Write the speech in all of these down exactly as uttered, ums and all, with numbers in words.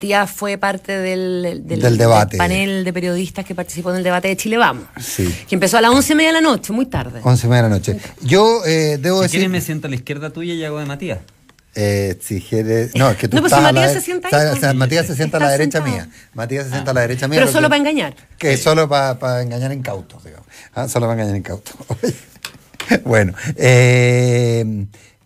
Matías fue parte del, del, del debate, del panel de periodistas que participó en el debate de Chile Vamos, sí. que empezó a las once y media de la noche, muy tarde. Once y media de la noche. Yo eh, debo si decir... quieres me siento a la izquierda tuya y hago de Matías. Eh, si quieres... No, es que tú no, pues estás si a Matías la... se sienta está, ahí, o sea, Matías se sienta a la derecha sentado. mía. Matías se sienta ah. a la derecha mía. Pero solo para engañar. Que es solo para pa engañar incautos, digamos. Ah, solo para engañar incautos. Bueno, eh...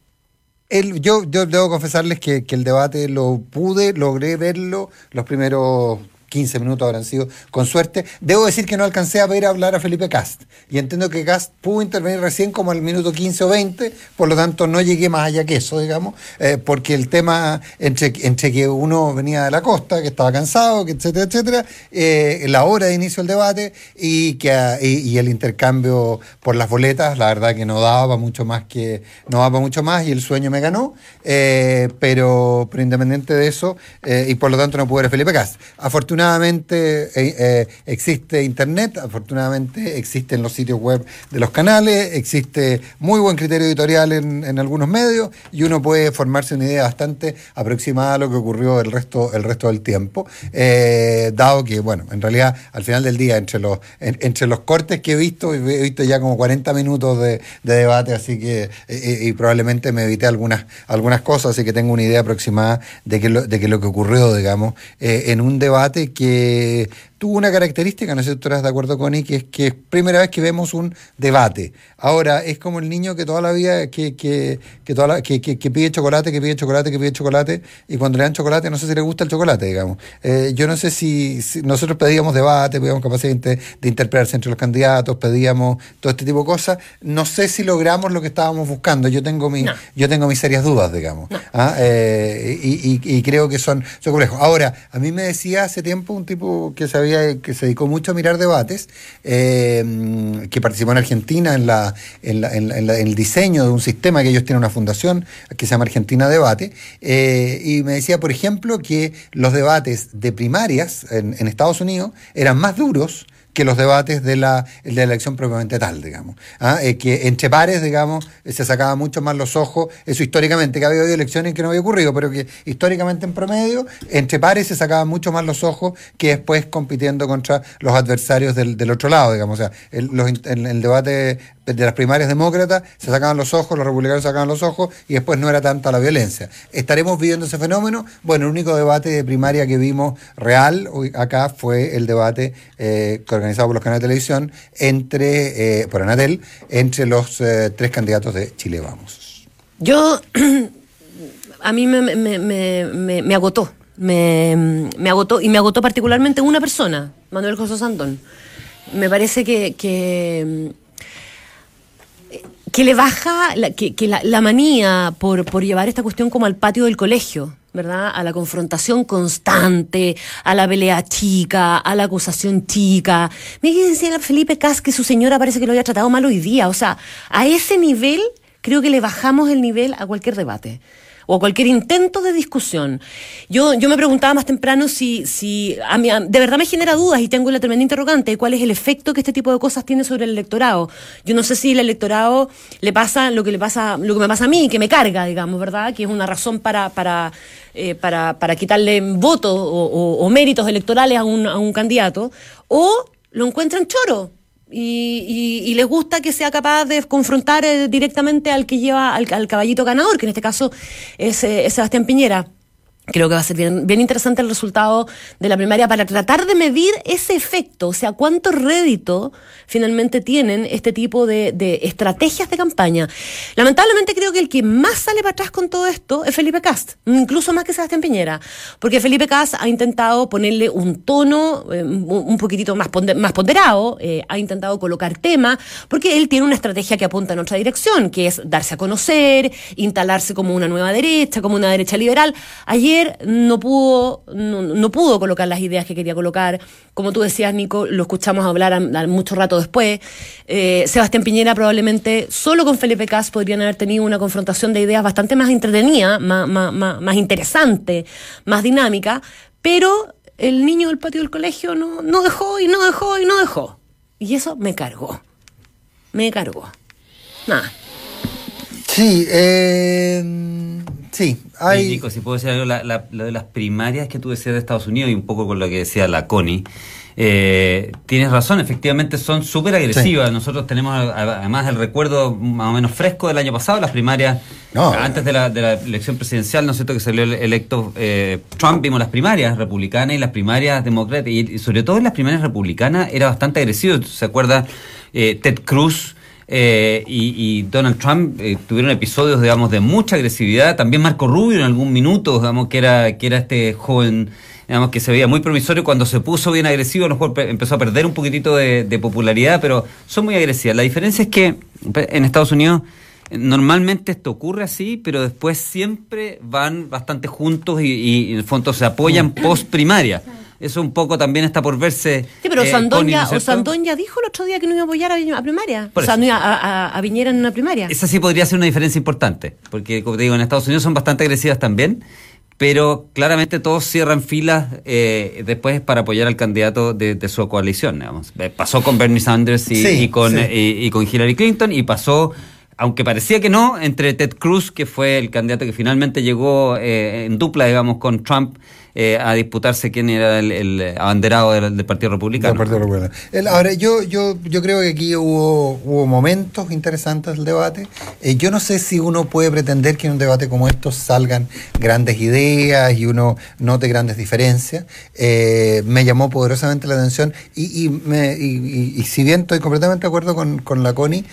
El, yo, yo debo confesarles que, que el debate lo pude, logré verlo los primeros quince minutos habrán sido, con suerte. Debo decir que no alcancé a ver hablar a Felipe Kast, y entiendo que Kast pudo intervenir recién como al minuto quince o veinte, por lo tanto no llegué más allá que eso, digamos, eh, porque el tema entre, entre que uno venía de la costa, que estaba cansado, que etcétera, etcétera, eh, la hora de inicio del debate y, que, y, y el intercambio por las boletas, la verdad que no daba mucho más que, no daba mucho más y el sueño me ganó, eh, pero, pero independiente de eso, eh, y por lo tanto no pude ver a Felipe Kast. Afortunadamente Afortunadamente eh, eh, existe internet, afortunadamente existen los sitios web de los canales, existe muy buen criterio editorial en, en algunos medios y uno puede formarse una idea bastante aproximada a lo que ocurrió el resto, el resto del tiempo, eh, dado que, bueno, en realidad al final del día, entre los, en, entre los cortes que he visto, he visto ya como cuarenta minutos de, de debate, así que eh, y probablemente me evité algunas, algunas cosas, así que tengo una idea aproximada de que lo, de que lo que ocurrió, digamos, eh, en un debate que tuvo una característica, no sé si tú estás de acuerdo, Connie, que es que es primera vez que vemos un debate. Ahora, es como el niño que toda la vida que, que, que, toda la, que, que, que pide chocolate, que pide chocolate, que pide chocolate, y cuando le dan chocolate no sé si le gusta el chocolate, digamos. Eh, yo no sé si, si nosotros pedíamos debate, pedíamos capacidad de, de interpelarse entre los candidatos, pedíamos todo este tipo de cosas, no sé si logramos lo que estábamos buscando. Yo tengo, mi, no. yo tengo mis serias dudas, digamos. No. ¿Ah? Eh, y, y, y creo que son, son complejos. Ahora, a mí me decía hace tiempo un tipo que se había que se dedicó mucho a mirar debates, eh, que participó en Argentina en, la, en, la, en, la, en, la, en el diseño de un sistema que ellos tienen, una fundación que se llama Argentina Debate, eh, y me decía, por ejemplo, que los debates de primarias en, en Estados Unidos eran más duros que los debates de la, de la elección propiamente tal, digamos. ¿Ah? Eh, que entre pares, digamos, se sacaba mucho más los ojos, eso históricamente, que había habido elecciones que no había ocurrido, pero que históricamente en promedio, entre pares se sacaban mucho más los ojos que después compitiendo contra los adversarios del, del otro lado, digamos. O sea, el, los, el, el debate de las primarias demócratas se sacaban los ojos, los republicanos se sacaban los ojos y después no era tanta la violencia. ¿Estaremos viviendo ese fenómeno? Bueno, el único debate de primaria que vimos real hoy acá fue el debate eh, organizado por los canales de televisión entre, eh, por Anatel, entre los eh, tres candidatos de Chile Vamos. Yo, a mí me, me, me, me, me agotó, me, me agotó, y me agotó particularmente una persona, Manuel José Sandón. Me parece que... que que le baja, la, que, que la, la manía por, por llevar esta cuestión como al patio del colegio, ¿verdad? A la confrontación constante, a la pelea chica, a la acusación chica. Me decía Felipe Kast que su señora parece que lo había tratado mal hoy día. O sea, a ese nivel creo que le bajamos el nivel a cualquier debate o a cualquier intento de discusión. Yo, yo me preguntaba más temprano si, si a mí, de verdad me genera dudas y tengo la tremenda interrogante de cuál es el efecto que este tipo de cosas tiene sobre el electorado. Yo no sé si el electorado le pasa lo que le pasa, lo que me pasa a mí, que me carga, digamos, ¿verdad? Que es una razón para, para, eh, para, para quitarle votos o, o, o méritos electorales a un, a un candidato, o lo encuentran choro. Y, y, y les gusta que sea capaz de confrontar eh, directamente al que lleva al, al caballito ganador, que en este caso es, eh, es Sebastián Piñera. Creo que va a ser bien, bien interesante el resultado de la primaria para tratar de medir ese efecto, o sea, cuánto rédito finalmente tienen este tipo de, de estrategias de campaña. Lamentablemente creo que el que más sale para atrás con todo esto es Felipe Kast, incluso más que Sebastián Piñera, porque Felipe Kast ha intentado ponerle un tono eh, un poquitito más, ponder, más ponderado, eh, ha intentado colocar tema, porque él tiene una estrategia que apunta en otra dirección, que es darse a conocer, instalarse como una nueva derecha, como una derecha liberal. Ayer no pudo no, no pudo colocar las ideas que quería colocar. Como tú decías, Nico, lo escuchamos hablar a, a mucho rato después. Eh, Sebastián Piñera probablemente solo con Felipe Kast podrían haber tenido una confrontación de ideas bastante más entretenida, más, más, más, más interesante, más dinámica, pero el niño del patio del colegio no, no dejó y no dejó y no dejó. Y eso me cargó. Me cargó. Nada. Sí, eh, sí, hay... Y, Nico, si puedo decir algo, la, la, lo de las primarias que tú decías de Estados Unidos y un poco con lo que decía la Connie, eh, tienes razón, efectivamente son súper agresivas. Sí. Nosotros tenemos además el recuerdo más o menos fresco del año pasado, las primarias, no, antes de la, de la elección presidencial, ¿no es cierto?, que salió electo eh, Trump, vimos las primarias republicanas y las primarias demócratas, y, y sobre todo en las primarias republicanas era bastante agresivo. ¿Se acuerda? Eh, Ted Cruz Eh, y, y Donald Trump eh, tuvieron episodios, digamos, de mucha agresividad. También Marco Rubio en algún minuto, digamos, que era que era este joven, digamos, que se veía muy promisorio. Cuando se puso bien agresivo, a lo mejor empezó a perder un poquitito de, de popularidad, pero son muy agresivas. La diferencia es que en Estados Unidos normalmente esto ocurre así, pero después siempre van bastante juntos y, y en el fondo se apoyan post primaria. Eso un poco también está por verse. Sí, pero eh, Osandón, ya, ¿no Osandón ya dijo el otro día que no iba a apoyar a, a primaria. Por o sea, eso. no iba a, a, a Piñera en una primaria. Esa sí podría ser una diferencia importante, porque como te digo, en Estados Unidos son bastante agresivas también, pero claramente todos cierran filas eh, después para apoyar al candidato de, de su coalición, digamos. Pasó con Bernie Sanders y, sí, y, con, sí. y, y con Hillary Clinton, y pasó, aunque parecía que no, entre Ted Cruz, que fue el candidato que finalmente llegó eh, en dupla, digamos, con Trump, Eh, a disputarse quién era el, el abanderado del, del Partido Republicano. Del Partido Republicano. El, ahora, yo, yo, yo creo que aquí hubo, hubo momentos interesantes del debate. Eh, yo no sé si uno puede pretender que en un debate como estos salgan grandes ideas y uno note grandes diferencias. Eh, me llamó poderosamente la atención y, y, me, y, y, y si bien estoy completamente de acuerdo con, con la Connie,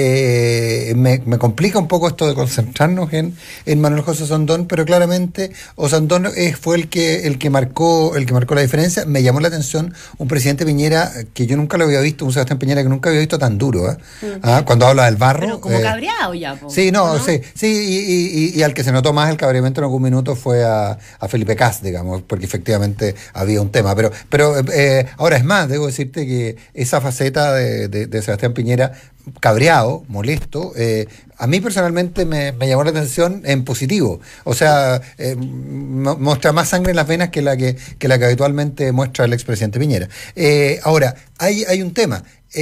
eh, me, me complica un poco esto de concentrarnos en, en Manuel José Osandón, pero claramente Osandón es, fue el que el que marcó el que marcó la diferencia. Me llamó la atención un presidente Piñera que yo nunca lo había visto, un Sebastián Piñera que nunca había visto tan duro, ¿eh? Mm. ¿Ah? Cuando habla del barro. Pero como eh, cabreado ya. Po, sí, no, ¿no? sí, sí, y, y, y, y al que se notó más el cabreamiento en algún minuto fue a, a Felipe Cas, digamos, porque efectivamente había un tema. Pero, pero eh, ahora es más, debo decirte que esa faceta de, de, de Sebastián Piñera, cabreado, molesto, eh, a mí personalmente me, me llamó la atención en positivo. O sea, eh, muestra más sangre en las venas que la que, que la que habitualmente muestra el expresidente Piñera. Eh, ahora, hay, hay un tema.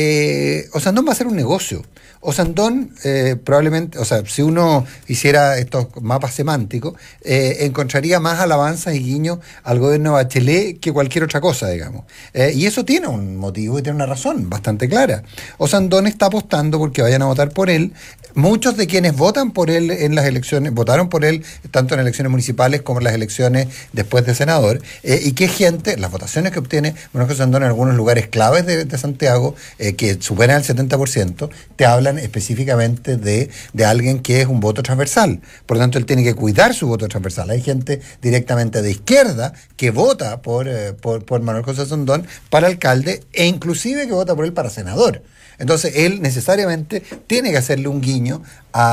Eh, Osandón va a ser un negocio. Osandón eh, probablemente, o sea, si uno hiciera estos mapas semánticos, eh, encontraría más alabanzas y guiños al gobierno de Bachelet que cualquier otra cosa, digamos. Eh, y eso tiene un motivo y tiene una razón bastante clara. Osandón está apostando porque vayan a votar por él. Muchos de quienes votan por él en las elecciones, votaron por él tanto en elecciones municipales como en las elecciones después de senador, eh, y que gente, las votaciones que obtiene Manuel José Osandón en algunos lugares claves de, de Santiago, eh, que superan el setenta por ciento, te hablan específicamente de, de alguien que es un voto transversal. Por lo tanto, él tiene que cuidar su voto transversal. Hay gente directamente de izquierda que vota por, eh, por, por Manuel José Osandón para alcalde e inclusive que vota por él para senador. Entonces, él necesariamente tiene que hacerle un guiño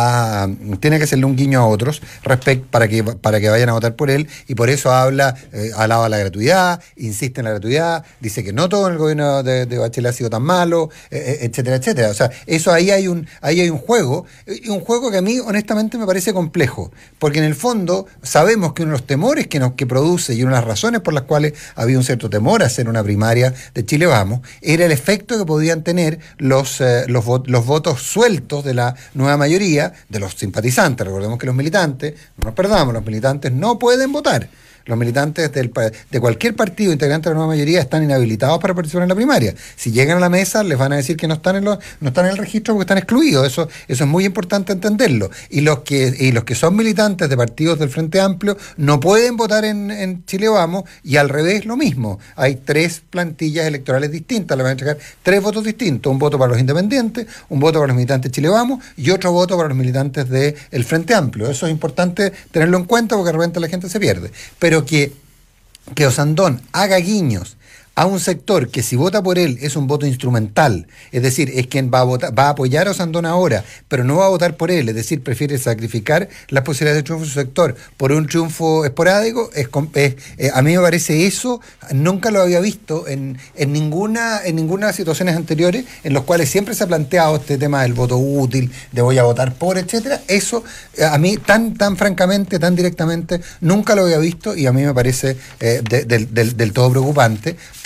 a tiene que hacerle un guiño a otros respect, para que para que vayan a votar por él, y por eso habla, eh, alaba la gratuidad, insiste en la gratuidad, dice que no todo en el gobierno de, de Bachelet ha sido tan malo, eh, etcétera, etcétera. O sea, eso ahí hay un ahí hay un juego, y un juego que a mí honestamente me parece complejo, porque en el fondo sabemos que uno de los temores que nos que produce y una de las razones por las cuales había un cierto temor a hacer una primaria de Chile Vamos era el efecto que podían tener los eh, los, los votos sueltos de la nueva mayoría, de los simpatizantes. Recordemos que los militantes, no nos perdamos, los militantes no pueden votar. Los militantes del, de cualquier partido integrante de la nueva mayoría están inhabilitados para participar en la primaria. Si llegan a la mesa, les van a decir que no están en los, no están en el registro porque están excluidos. Eso, eso es muy importante entenderlo. Y los que, y los que son militantes de partidos del Frente Amplio no pueden votar en, en Chile Vamos, y al revés lo mismo. Hay tres plantillas electorales distintas, le van a entregar tres votos distintos: un voto para los independientes, un voto para los militantes de Chile Vamos y otro voto para los militantes del Frente Amplio. Eso es importante tenerlo en cuenta porque de repente la gente se pierde. Pero que, que Osandón haga guiños a un sector que si vota por él es un voto instrumental, es decir, es quien va a votar, va a apoyar a Osandón ahora, pero no va a votar por él, es decir, prefiere sacrificar las posibilidades de triunfo de su sector por un triunfo esporádico, es, es, eh, a mí me parece eso, nunca lo había visto en, en ninguna en ninguna situaciones anteriores en los cuales siempre se ha planteado este tema del voto útil, de voy a votar por, etcétera. Eso eh, a mí tan tan francamente, tan directamente, nunca lo había visto, y a mí me parece eh, de, de, de, del todo preocupante,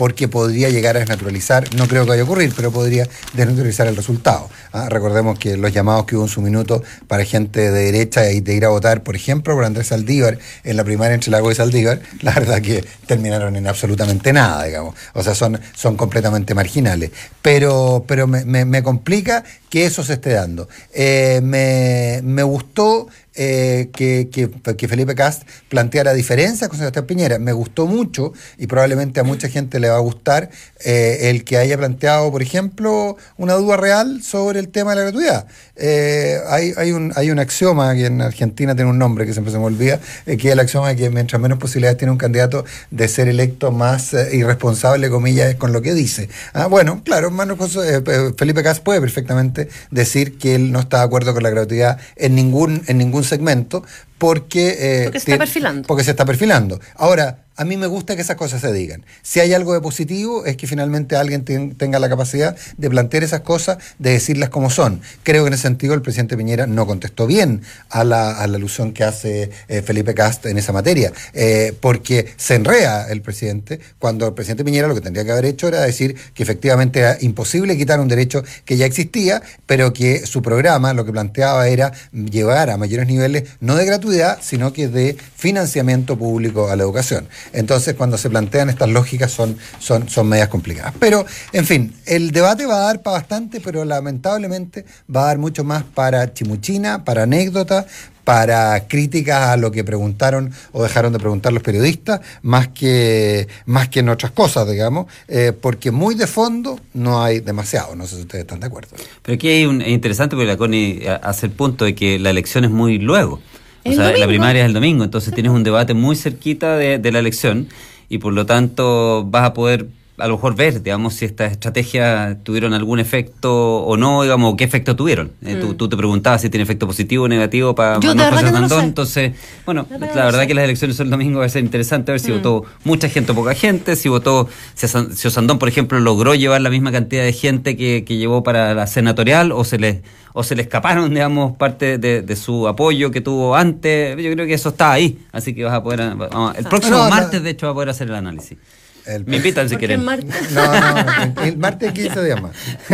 porque podría llegar a desnaturalizar, no creo que vaya a ocurrir, pero podría desnaturalizar el resultado. ¿Ah? Recordemos que los llamados que hubo en su minuto para gente de derecha y de ir a votar, por ejemplo, por Andrés Saldívar, en la primaria entre Lago y Saldívar, la verdad que terminaron en absolutamente nada, digamos. O sea, son, son completamente marginales. Pero, pero me, me, me complica que eso se esté dando. Eh, me, me gustó eh, que, que, que Felipe Kast planteara diferencias con Sebastián Piñera. Me gustó mucho, y probablemente a mucha gente le va a gustar, eh, el que haya planteado, por ejemplo, una duda real sobre el tema de la gratuidad. Eh, hay, hay, un, hay un axioma que en Argentina tiene un nombre que siempre se me olvida, eh, que es el axioma de que mientras menos posibilidades tiene un candidato de ser electo, más eh, irresponsable, comillas, es con lo que dice. Ah, bueno, claro, Manuel José, eh, Felipe Kast puede perfectamente decir que él no está de acuerdo con la gratuidad en ningún, en ningún segmento, porque, eh, porque se está perfilando. Porque se está perfilando. Ahora, a mí me gusta que esas cosas se digan. Si hay algo de positivo, es que finalmente alguien ten, tenga la capacidad de plantear esas cosas, de decirlas como son. Creo que en ese sentido el presidente Piñera no contestó bien a la, a la alusión que hace eh, Felipe Kast en esa materia, eh, porque se enrea el presidente cuando el presidente Piñera lo que tendría que haber hecho era decir que efectivamente era imposible quitar un derecho que ya existía, pero que su programa lo que planteaba era llevar a mayores niveles, no de gratuidad, sino que de financiamiento público a la educación. Entonces, cuando se plantean estas lógicas son, son, son medias complicadas. Pero, en fin, el debate va a dar para bastante, pero lamentablemente va a dar mucho más para chimuchina, para anécdota, para críticas a lo que preguntaron o dejaron de preguntar los periodistas, más que, más que en otras cosas, digamos, eh, porque muy de fondo no hay demasiado. No sé si ustedes están de acuerdo. Pero aquí hay un, es interesante porque la Connie hace el punto de que la elección es muy luego. O sea, domingo. La primaria es el domingo, entonces tienes un debate muy cerquita de, de la elección y por lo tanto vas a poder a lo mejor ver, digamos, si estas estrategias tuvieron algún efecto o no, digamos, qué efecto tuvieron. Mm. Eh, tú, tú te preguntabas si tiene efecto positivo o negativo para Manuel José Sandón. Entonces, bueno, la verdad, la verdad que las elecciones el domingo va a ser interesante ver si mm. votó mucha gente o poca gente, si votó, si, si Osandón, por ejemplo, logró llevar la misma cantidad de gente que, que llevó para la senatorial o se le o se le escaparon, digamos, parte de, de su apoyo que tuvo antes. Yo creo que eso está ahí, así que vas a poder, vamos, el próximo no, martes, no. de hecho, va a poder hacer el análisis. El, Me invitan si quieren. Martes? No, no, el, el martes quince días más.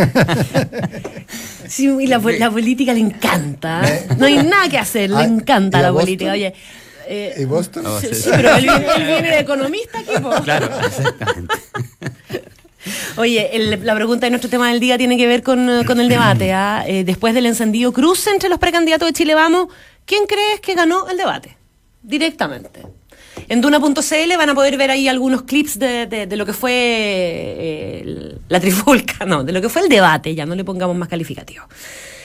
Sí, y la, la política le encanta. No hay nada que hacer, le encanta la política. Oye, eh, ¿y Boston? Sí, sí, pero él viene, él viene de economista aquí, po. Claro, exactamente. Oye, el, la pregunta de nuestro tema del día tiene que ver con, con el debate. ¿ah? Eh, después del encendido cruce entre los precandidatos de Chile Vamos, ¿quién crees que ganó el debate? Directamente. En Duna punto c l van a poder ver ahí algunos clips de, de, de lo que fue eh, la trifulca, no, de lo que fue el debate, ya no le pongamos más calificativo.